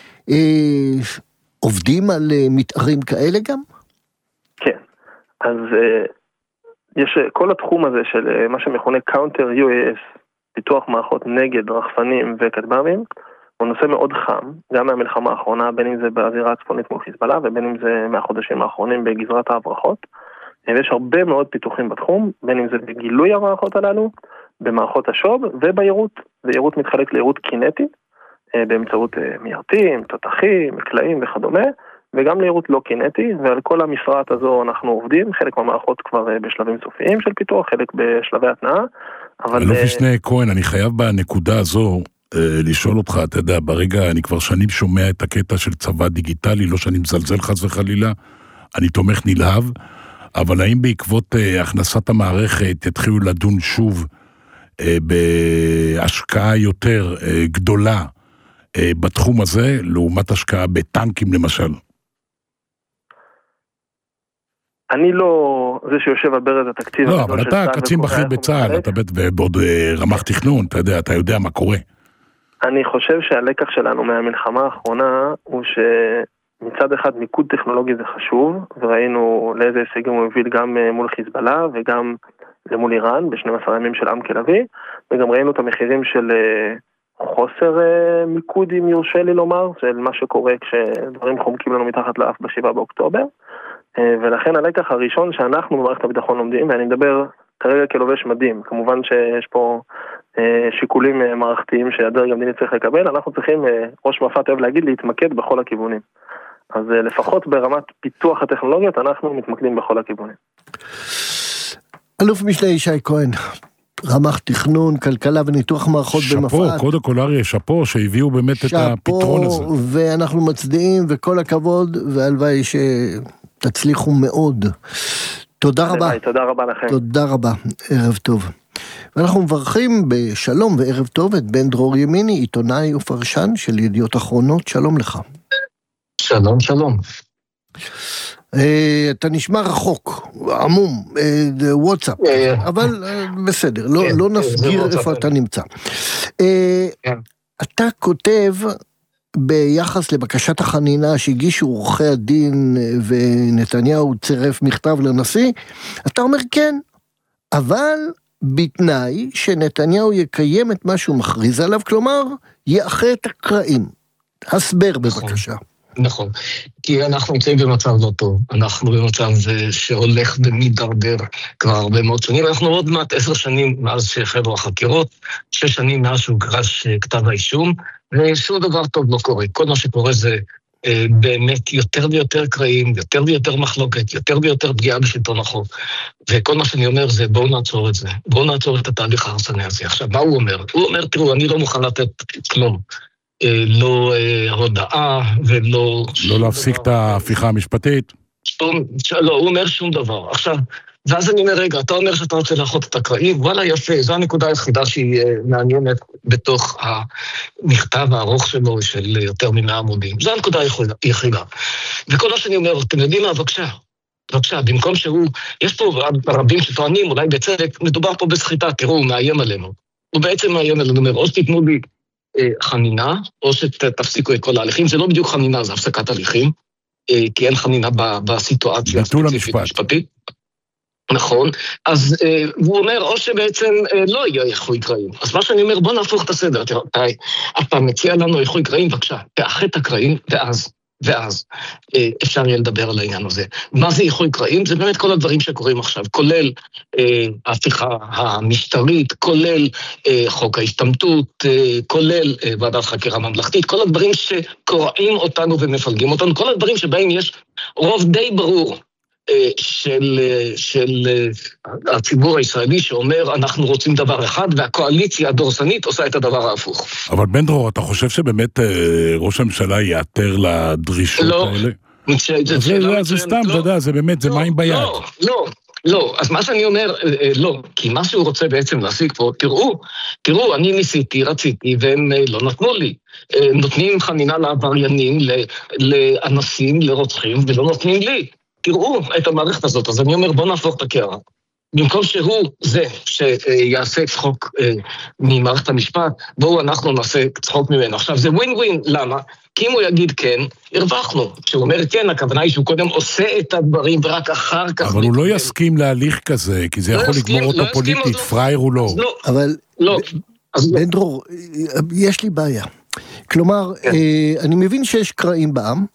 עובדים על מתארים כאלה גם? כן, אז יש כל התחום הזה של מה שמכונה Counter UAS, פיתוח מערכות נגד רחפנים וכטב"מים, הוא נושא מאוד חם, גם מהמלחמה האחרונה, בין אם זה באווירה הצפונית מול חיזבאללה, ובין אם זה מהחודשים האחרונים בגזרת ההברחות. ויש הרבה מאוד פיתוחים בתחום, בין אם זה בגילוי המערכות הללו, במערכות השוב, וביירות. ויירות מתחלק ליירות קינטית, באמצעות מיירטים, תותחים, מקלעים וכדומה, וגם ליירות לא קינטי, ועל כל המפרט הזו אנחנו עובדים, חלק מהמערכות כבר בשלבים סופיים של פיתוח, חלק בשלבי התנאה. אלוף משנה כהן, אני חייב בנקודה הזו, לשאול אותך, אתה יודע, ברגע, אני כבר שנים שומע את הקטע של צבא דיגיטלי, לא שאני מזלזל חס וחלילה, אני תומך נלהב, אבל האם בעקבות הכנסת המערכת יתחילו לדון שוב בהשקעה יותר גדולה בתחום הזה, לעומת השקעה בטנקים למשל? אני לא זה שיושב על ברז התקציב. לא, אבל אתה קצין בכיר בצה"ל, אתה בעוד רמ"ח תכנון, אתה יודע מה קורה. אני חושב שהלקח שלנו מהמלחמה האחרונה הוא שמצד אחד מיקוד טכנולוגי זה חשוב, וראינו לאיזה הישגים הוא מוביל גם מול חיזבאללה וגם למול איראן ב-12 ימים של עם כלבי, וגם ראינו את המחירים של חוסר מיקוד, אם יורשה לי לומר, של מה שקורה כשדברים חומקים לנו מתחת לאף ב7 באוקטובר, ולכן הלקח הראשון שאנחנו במערכת הביטחון לומדים, ואני מדבר כרגע כלובש מדים, כמובן שיש פה שיקולים מערכתיים שהדרג המדיני צריך לקבל, אנחנו צריכים, ראש מפת אוהב להגיד, להתמקד בכל הכיוונים. אז לפחות ברמת פיתוח הטכנולוגיות, אנחנו מתמקדים בכל הכיוונים. אלוף משנה ישי כהן, רמ"ח תכנון, כלכלה וניתוח מערכות במפרט. שפו, קודם כל אריה, שפו, שהביאו באמת את הפתרון הזה. ואנחנו מצדיעים, וכל הכבוד, והלוואי שתצליחו מאוד. תודה רבה. תודה רבה לכם. תודה רבה, ערב טוב. ואנחנו מברכים בשלום וערב טוב את בן דרור ימיני, עיתונאי ופרשן של ידיעות אחרונות. שלום לך. שלום, שלום. אתה נשמע רחוק, עמום, וואטסאפ, אבל בסדר, לא נסגיר איפה אתה נמצא. אתה כותב ביחס לבקשת החנינה שהגישו עורכי הדין ונתניהו צירף מכתב לנשיא, אתה אומר כן, אבל בתנאי שנתניהו יקיים את מה שהוא מכריז עליו, כלומר, יאחה את הקרעים. הסבר בבקשה. נכון, כי אנחנו נמצאים במצב לא טוב, אנחנו במצב שהולך ומתדרדר כבר הרבה מאוד שנים, אנחנו עוד מעט 10 שנים מאז שהחלו החקירות, 6 שנים מאז שהוגש כתב האישום, ושום דבר טוב לא קורה, כל מה שקורה זה באמת יותר ויותר קרעים, יותר ויותר מחלוקת, יותר ויותר פגיעה בשלטון החוק, וכל מה שאני אומר זה בואו נעצור את זה, בואו נעצור את התהליך ההרסני הזה. עכשיו, מה הוא אומר? הוא אומר, תראו, אני לא מוכן לתת כלום. לא הודעה ולא... לא להפסיק את ההפיכה המשפטית? לא, הוא אומר שום דבר. עכשיו, ואז אני אומר, רגע, אתה אומר שאתה רוצה לאחות את הקרעים, וואלה יפה, זו הנקודה היחידה שהיא מעניינת בתוך המכתב הארוך שלו של יותר מ100 עמודים. זו הנקודה היחידה. וכל מה שאני אומר, אתם יודעים מה, בבקשה, במקום שהוא, יש פה רבים שטוענים, אולי בצדק, מדובר פה בסחיטה, תראו, הוא מאיים עלינו. הוא בעצם מאיים עלינו, אומר, או שתתנו לי חנינה, או שתפסיקו את כל ההליכים, זה לא בדיוק חנינה, זה הפסקת הליכים, כי אין חנינה בסיטואציה המשפטית. נכון, אז הוא אומר, או שבעצם לא יהיה איחוי קרעים. אז מה שאני אומר, בוא נהפוך את הסדר, אתה מציע לנו איחוי קרעים, בבקשה, תאחה את הקרעים, ואז אפשר יהיה לדבר על העניין הזה. מה זה איחוי קרעים? זה באמת כל הדברים שקורים עכשיו, כולל ההפיכה המשטרית, כולל חוק ההשתמטות, כולל ועדת חקירה ממלכתית, כל הדברים שקורעים אותנו ומפלגים אותנו, כל הדברים שבהם יש רוב די ברור של הציבור הישראלי שאומר אנחנו רוצים דבר אחד והקואליציה הדורסנית עושה את הדבר ההפוך. אבל בן דרור, אתה חושב שבאמת ראש הממשלה יאתר לדרישות האלה? לא, זה סתם, אתה יודע, זה באמת, זה מים ביד. לא, אז מה שאני אומר, לא, כי מה שהוא רוצה בעצם להשיג פה, תראו, אני ניסיתי, רציתי, והם לא נתנו לי. נותנים חנינה לעבריינים, לאנסים, לרוצחים, ולא נותנים לי. תראו את המערכת הזאת, אז אני אומר, בוא נהפוך את הקערה. במקום שהוא זה שיעשה צחוק ממערכת המשפט, בואו אנחנו נעשה צחוק ממנו. עכשיו, זה ווין ווין, למה? כי אם הוא יגיד כן, הרווחנו. כשהוא אומר כן, הכוונה היא שהוא קודם עושה את הדברים, ורק אחר כך... אבל הוא לא יסכים להליך כזה, כי זה יכול לגמור אותו פוליטית, פרייר הוא לא. אבל, בן דרור, יש לי בעיה. כלומר, אני מבין שיש קראים בעם,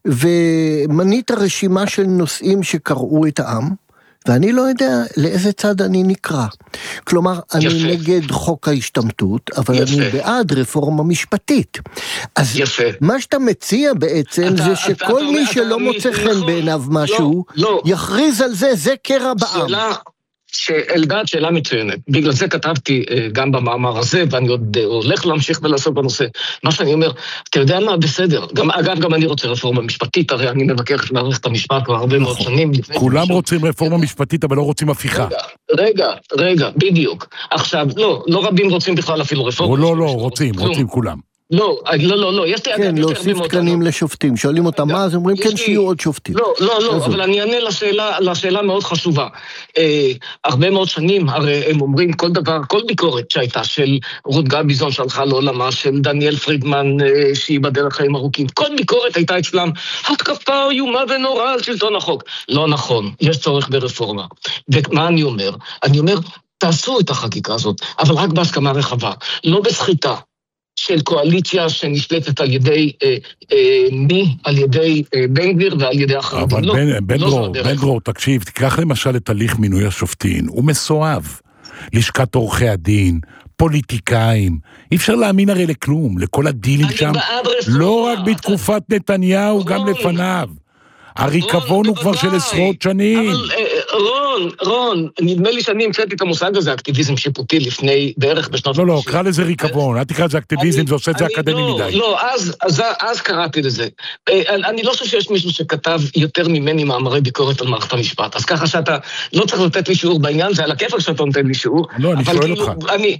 ומנית רשימה של נושאים שקראו את העם, ואני לא יודע לאיזה צד אני נקרא. כלומר, אני נגד חוק ההשתמטות, אבל אני בעד רפורמה משפטית. אז מה שאתה מציע בעצם זה שכל מי שלא מוצא חן בעיניו משהו, יכריז על זה, זה קרע בעם. אלדד, שאלה מצוינת. בגלל זה כתבתי גם במאמר הזה, ואני עוד הולך להמשיך ולעשות בנושא. מה שאני אומר, אתה יודע מה? בסדר. אגב, גם אני רוצה רפורמה משפטית, הרי אני מבקר מערכת המשפט כבר הרבה מאוד שנים. כולם רוצים רפורמה משפטית, אבל לא רוצים הפיכה. רגע, בדיוק. עכשיו, לא רבים רוצים בכלל אפילו רפורמה. לא, רוצים כולם. לא, יש לי... כן, להוסיף תקנים לשופטים. שואלים אותם מה, אז אומרים כן שיהיו עוד שופטים. לא, אבל אני אענה לשאלה מאוד חשובה. הרבה מאוד שנים, הרי הם אומרים כל דבר, כל ביקורת שהייתה של רות גביזון שהלכה לעולמה, של דניאל פרידמן שהיא בדרך חיים ארוכים, כל ביקורת הייתה אצלם, התקפה איומה ונורא על שלטון החוק. לא נכון, יש צורך ברפורמה. ומה אני אומר? אני אומר, תעשו את החקיקה הזאת, אבל רק בהסכמה רחבה, לא בסחיטה. של קואליציה שנשלטת על ידי מי? על ידי בן גביר ועל ידי אחרים. אבל בן דרור, תקשיב, תיקח למשל את הליך מינוי השופטים, הוא מסואב. לשכת עורכי הדין, פוליטיקאים, אי אפשר להאמין הרי לכלום, לכל הדילים שם, לא רק בתקופת נתניהו, גם לפניו. הריקבון הוא כבר של עשרות שנים. אבל רון, נדמה לי שאני המצאתי את המושג הזה, אקטיביזם שיפוטי לפני בערך בשנות... לא, קרא לזה ריקבון, אל תקרא לזה אקטיביזם, זה עושה את זה אקדמי מדי. לא, אז קראתי לזה. אני לא חושב שיש מישהו שכתב יותר ממני מאמרי ביקורת על מערכת המשפט, אז ככה שאתה לא צריך לתת לי שיעור בעניין, זה על הכיפק שאתה נותן לי שיעור. לא, אני שואל אותך.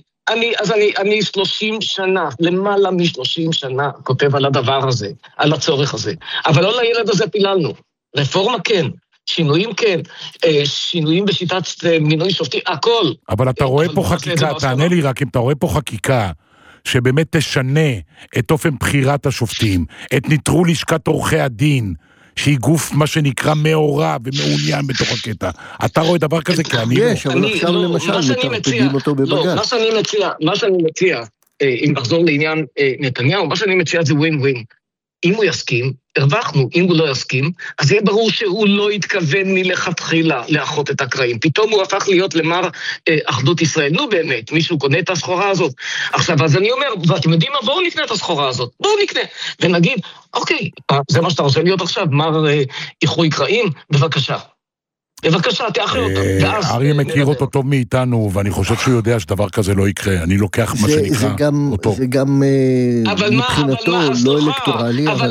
אני 30 שנה, למעלה מ-30 שנה, כותב על הדבר הזה, על הצורך הזה. אבל לא לילד הזה פיללנו. רפורמה כן, שינויים כן, שינויים בשיטת מינוי שופטי, הכל. אבל אתה רואה פה חקיקה, תענה לי רק אם אתה רואה פה חקיקה, שבאמת תשנה את אופן בחירת השופטים, את נטרול לשכת עורכי הדין, שהיא גוף מה שנקרא מעורב ומעוניין בתוך הקטע. אתה רואה דבר כזה? כי אני יש, אבל עכשיו למשל מטרפדים אותו בבג"ץ. לא, מה שאני מציע, אם נחזור לעניין נתניהו, מה שאני מציע זה ווין ווין. אם הוא יסכים, הרווחנו, אם הוא לא יסכים, אז יהיה ברור שהוא לא יתכוון מלכתחילה לאחות את הקרעים. פתאום הוא הפך להיות למר אחדות ישראל. נו באמת, מישהו קונה את הסחורה הזאת. עכשיו, אז אני אומר, ואתם יודעים מה? בואו נקנה את הסחורה הזאת. בואו נקנה. ונגיד, אוקיי, זה מה שאתה רוצה להיות עכשיו, מר איחוי קרעים? בבקשה, תאחר אותם. אריה מכיר אותו טוב מאיתנו, ואני חושב שהוא יודע שדבר כזה לא יקרה. אני לוקח מה שנקרא אותו. זה גם מבחינתו לא אלקטורלי. אבל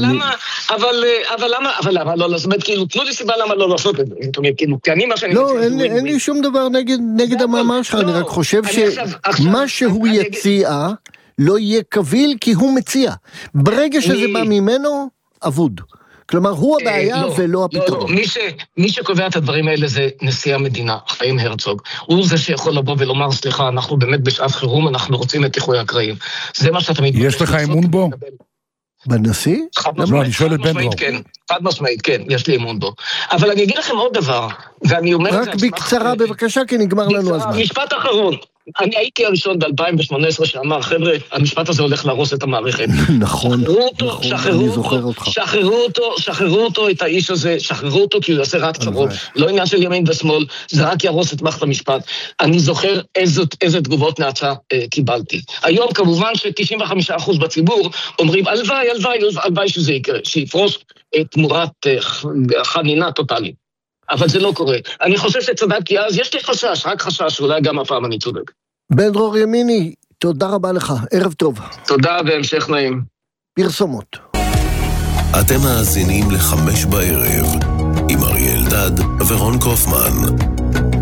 למה לא לעשות? כאילו, תנו לי סיבה למה לא לעשות את זה. כי אני מה שאני... לא, אין לי שום דבר נגד המאמר שלך, אני רק חושב שמה שהוא יציע לא יהיה קביל כי הוא מציע. ברגע שזה בא ממנו, אבוד. כלומר, הוא הבעיה ולא הפתרון. מי שקובע את הדברים האלה זה נשיא המדינה, חיים הרצוג. הוא זה שיכול לבוא ולומר, סליחה, אנחנו באמת בשעת חירום, אנחנו רוצים את איחוי הקרעים. זה מה שאתה מתבקש. יש לך אמון בו? בנשיא? לא, אני שואל את בן דרור. חד משמעית, כן, יש לי אמון בו. אבל אני אגיד לכם עוד דבר, ואני אומר... רק בקצרה, בבקשה, כי נגמר לנו הזמן. משפט אחרון. אני הייתי הראשון ב-2018 שאמר, חבר'ה, המשפט הזה הולך להרוס את המערכת. נכון, אני זוכר אותך. שחררו אותו, את האיש הזה, שחררו אותו כי הוא יעשה רק צרות. לא עניין של ימין ושמאל, זה רק ירוס את מערכת המשפט. אני זוכר איזה תגובות נאצה קיבלתי. היום כמובן ש-95% בציבור אומרים, הלוואי שזה יקרה, שיפרוש תמורת חנינה טוטלית. אבל זה לא קורה. אני חושב שצדקתי אז, יש לי חשש, רק חשש, אולי גם הפעם אני צודק. בן דרור ימיני, תודה רבה לך, ערב טוב. תודה והמשך נעים. פרסומות. אתם מאזינים ל5 בערב, עם אריה אלדד ורון קופמן.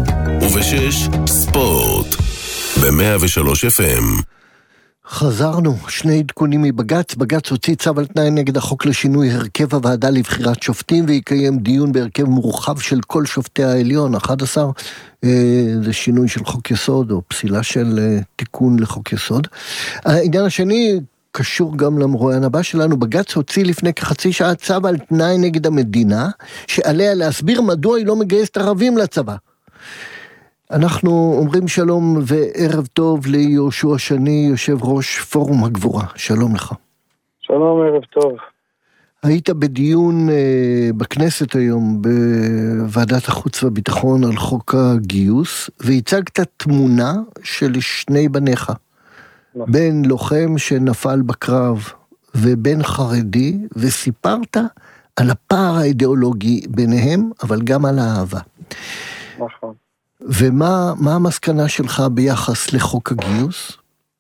וב-6 ספורט. ב-103 FM. חזרנו, שני עדכונים מבגץ. בגץ הוציא צו על תנאי נגד החוק לשינוי הרכב הוועדה לבחירת שופטים, ויקיים דיון בהרכב מורחב של כל שופטי העליון, 11. זה שינוי של חוק יסוד, או פסילה של תיקון לחוק יסוד. העניין השני קשור גם למרואיין הבא שלנו. בגץ הוציא לפני כחצי שעה צו על תנאי נגד המדינה, שעליה להסביר מדוע היא לא מגייסת ערבים לצבא. אנחנו אומרים שלום וערב טוב ליהושע שני, יושב ראש פורום הגבורה. שלום לך. שלום, ערב טוב. היית בדיון בכנסת היום בוועדת החוץ והביטחון על חוק הגיוס, והצגת תמונה של שני בניך, בן לוחם שנפל בקרב ובן חרדי, וסיפרת על הפער האידיאולוגי ביניהם, אבל גם על האהבה. נכון. ומה המסקנה שלך ביחס לחוק הגיוס?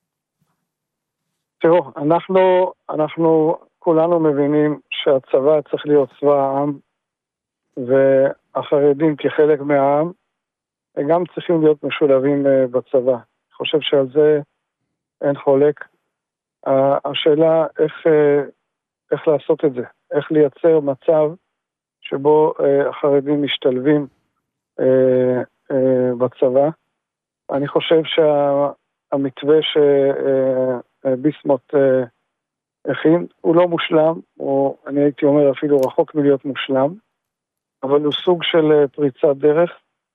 תראו, אנחנו כולנו מבינים שהצבא צריך להיות צבא העם, והחרדים כחלק מהעם, הם גם צריכים להיות משולבים בצבא. אני חושב שעל זה אין חולק. השאלה איך לעשות את זה, איך לייצר מצב שבו החרדים משתלבים בצבא. אני חושב שהמתווה שביסמוט הכין הוא לא מושלם, או אני הייתי אומר אפילו רחוק מלהיות מושלם, אבל הוא סוג של פריצת דרך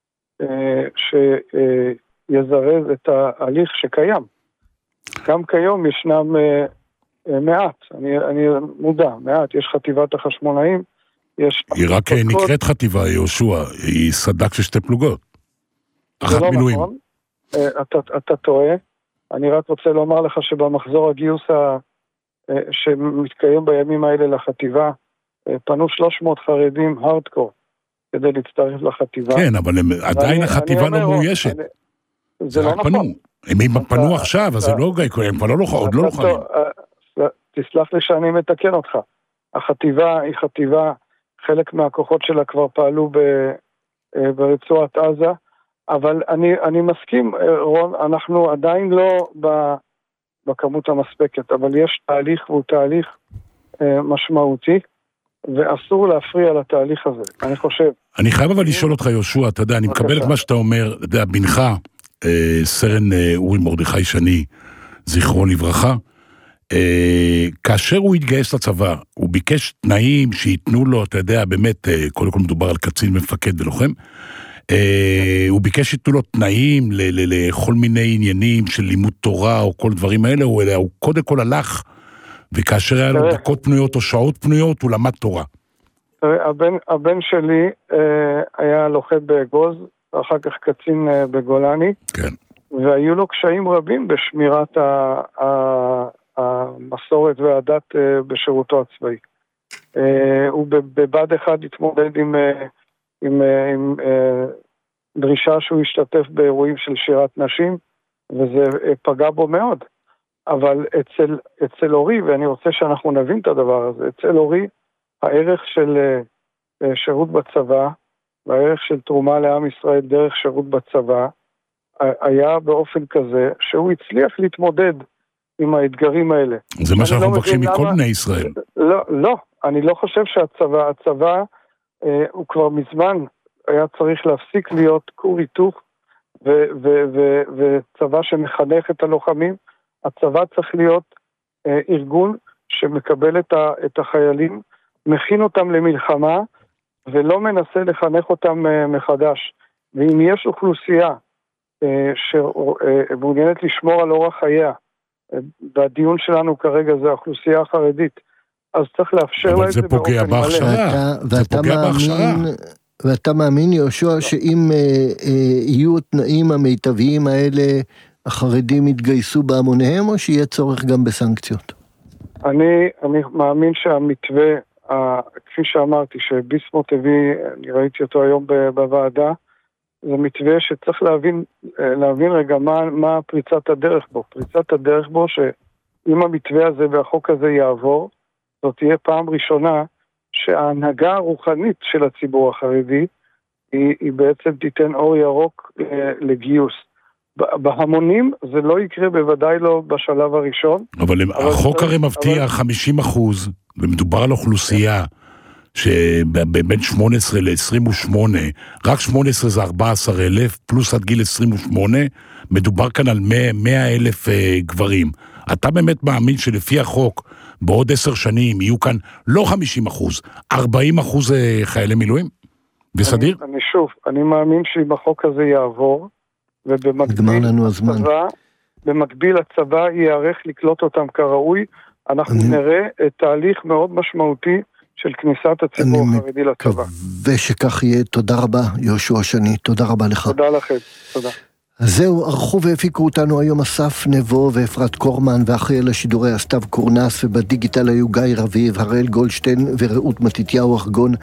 שיזרז את ההליך שקיים. גם כיום ישנם מעט, אני מודע, מעט, יש חטיבת החשמונאים, היא רק נקראת חטיבה, יהושע, היא סדק של שתי פלוגות. אחת מילואים. נכון, אתה טועה. אני רק רוצה לומר לך שבמחזור הגיוס שמתקיים בימים האלה לחטיבה, פנו 300 חרדים הארדקור כדי להצטרף לחטיבה. כן, אבל עדיין החטיבה לא מאוישת. זה לא נכון. הם פנו עכשיו, אז זה לא גאי, הם כבר עוד לא לוחמים. תסלח לי שאני מתקן אותך. החטיבה היא חטיבה, חלק מהכוחות שלה כבר פעלו ברצועת עזה, אבל אני מסכים, רון, אנחנו עדיין לא בכמות המספקת, אבל יש תהליך, והוא תהליך משמעותי, ואסור להפריע לתהליך הזה, אני חושב. אני חייב אבל לשאול אותך, יהושע, אתה יודע, אני מקבל את מה שאתה אומר, אתה יודע, בנך, סרן אורי מרדכי שני, זכרו לברכה, כאשר הוא התגייס לצבא, הוא ביקש תנאים שיתנו לו, אתה יודע, באמת, קודם כל מדובר על קצין מפקד ולוחם, הוא ביקש שיתנו לו תנאים לכל מיני עניינים של לימוד תורה או כל דברים האלה, הוא קודם כל הלך, וכאשר היה לו דקות פנויות או שעות פנויות, הוא למד תורה. הבן שלי היה לוחם באגוז, ואחר כך קצין בגולני, כן. והיו לו קשיים רבים בשמירת המסורת והדת בשירותו הצבאי. הוא בבד אחד התמודד עם דרישה שהוא ישתתף באירועים של שירת נשים, וזה פגע בו מאוד. אבל אצל אורי, ואני רוצה שאנחנו נבין את הדבר הזה, אצל אורי הערך של שירות בצבא, והערך של תרומה לעם ישראל דרך שירות בצבא, היה באופן כזה שהוא הצליח להתמודד עם האתגרים האלה. זה מה שאנחנו מבקשים מכל בני ישראל. לא, אני לא חושב הצבא הוא כבר מזמן היה צריך להפסיק להיות כור היתוך וצבא שמחנך את הלוחמים. הצבא צריך להיות ארגון שמקבל את החיילים, מכין אותם למלחמה, ולא מנסה לחנך אותם מחדש. ואם יש אוכלוסייה שמעוניינת לשמור על אורח חייה, בדיון שלנו כרגע זה האוכלוסייה החרדית, אז צריך לאפשר לה את זה באופן מלא. אבל זה פוגע בהכשרה. ואתה מאמין, יהושע, שאם יהיו התנאים המיטביים האלה, החרדים יתגייסו בהמוניהם, או שיהיה צורך גם בסנקציות? אני מאמין שהמתווה, כפי שאמרתי, שביסמוט הביא, אני ראיתי אותו היום בוועדה, זה מתווה שצריך להבין רגע מה פריצת הדרך בו. פריצת הדרך בו שאם המתווה הזה והחוק הזה יעבור, זאת תהיה פעם ראשונה שההנהגה הרוחנית של הציבור החרדי היא בעצם תיתן אור ירוק לגיוס. בהמונים זה לא יקרה, בוודאי לא בשלב הראשון. אבל החוק הרי מבטיח 50%, ומדובר על אוכלוסייה שבין 18 ל-28, רק 18 זה 14,000, פלוס עד גיל 28, מדובר כאן על 100,000 גברים. אתה באמת מאמין שלפי החוק, בעוד 10 שנים יהיו כאן לא 50%, 40% חיילי מילואים? בסדיר? אני מאמין שאם החוק הזה יעבור, ובמקביל הצבא יערך לקלוט אותם כראוי, אנחנו נראה את תהליך מאוד משמעותי של כניסת הציבור החרדי לצבא. ושכך יהיה. תודה רבה, יהושע שני, תודה רבה לך. תודה לכם, תודה. זהו, ערכו והפיקו אותנו היום אסף נבו ואפרת קורמן, ואחראי על השידורי סתיו קורנס, ובדיגיטל היו גיא רביב, הראל גולדשטיין ורעות מתתיהו ארגון.